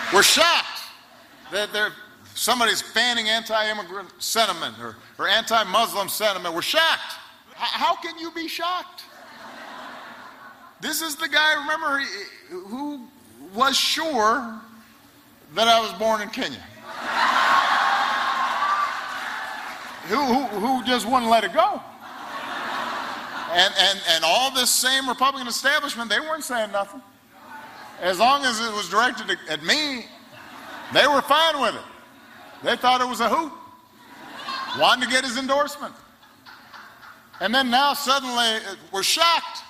We're shocked that somebody's fanning anti-immigrant sentiment or anti-Muslim sentiment. We're shocked. How can you be shocked? This is the guy, remember, who was sure that I was born in Kenya. Who just wouldn't let it go. And all this same Republican establishment, they weren't saying nothing. As long as it was directed at me, they were fine with it. They thought it was a hoot. Wanted to get his endorsement. And then now suddenly we're shocked.